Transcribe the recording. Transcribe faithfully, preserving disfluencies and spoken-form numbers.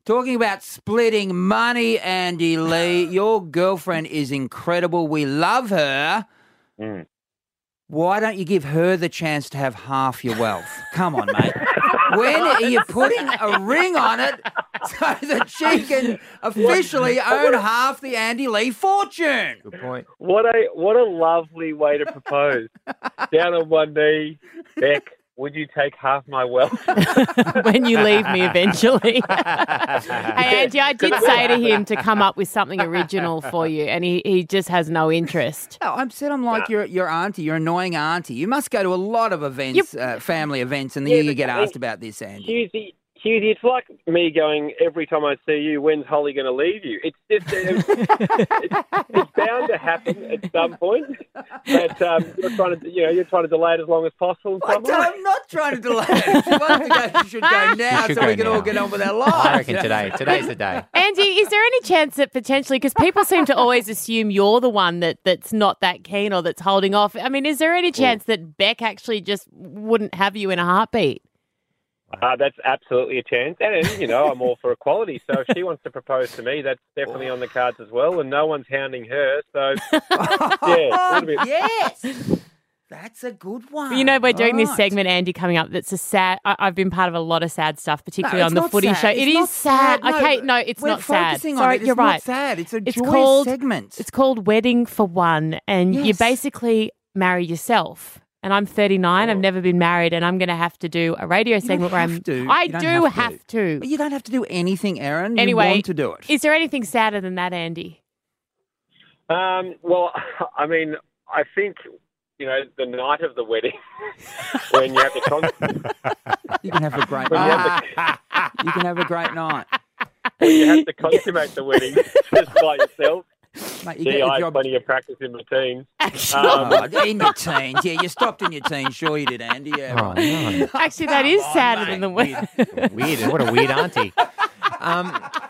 Talking about splitting money, Andy Lee, your girlfriend is incredible. We love her. Mm. Why don't you give her the chance to have half your wealth? Come on, mate. When are you putting a ring on it so that she can officially own half the Andy Lee fortune? Good point. What a what a lovely way to propose. Down on one knee, Beck, would you take half my wealth? When you leave me eventually. Hey, Angie, I did say to him to come up with something original for you, and he, he just has no interest. No, I'm said I'm like your your auntie, your annoying auntie. You must go to a lot of events, uh, family events, and then Yeah, you but get I mean, asked about this, Andy. Husey, Husey, it's like me going every time I see you, when's Holly going to leave you? It's just, it's, it's, it's bound to happen at some point. But um, you're trying to, you know, you're trying to delay it as long as possible. I don't- I'm not trying to delay it. If she wants to go, she should go now should so go we can all now. get on with our lives. I reckon today. Today's the day. Angie, is there any chance that potentially, because people seem to always assume you're the one that, that's not that keen or that's holding off. I mean, is there any chance that Beck actually just wouldn't have you in a heartbeat? Uh, that's absolutely a chance. And, you know, I'm all for equality. So if she wants to propose to me, that's definitely on the cards as well. And no one's hounding her. So, yeah. a little bit- Yes. That's a good one. You know, we're doing this Right. segment, Andy, coming up. That's a sad. I, I've been part of a lot of sad stuff, particularly No, on it's the not footy sad. show. It's It not is sad. sad. No, Okay, no, it's we're not sad. focusing on Sorry, it. It's you're not right. sad. It's a It's joyous called segment. It's called Wedding for One, and you Yes. basically marry yourself. And I'm thirty-nine. I've never been married, and I'm going to have to do a radio You don't segment where I'm. have to. I You don't do have have to. to. But you don't have to do anything, Aaron. Anyway, you want to do it. Is there anything sadder than that, Andy? Um, well, I mean, I think, you know, the night of the wedding, when you have to con- You can have a great when you night. have to, You can have a great night. when you have to consummate the wedding just by yourself. Mate, you Gee, get, I if you're- had plenty of practice in my teens. Actually, Um, Oh, in your teens. Yeah, you stopped in your teens. Sure you did, Andy. Yeah, Oh, right. no. actually, that is on, sadder mate. than the wedding. Weird. What a weird auntie. Um,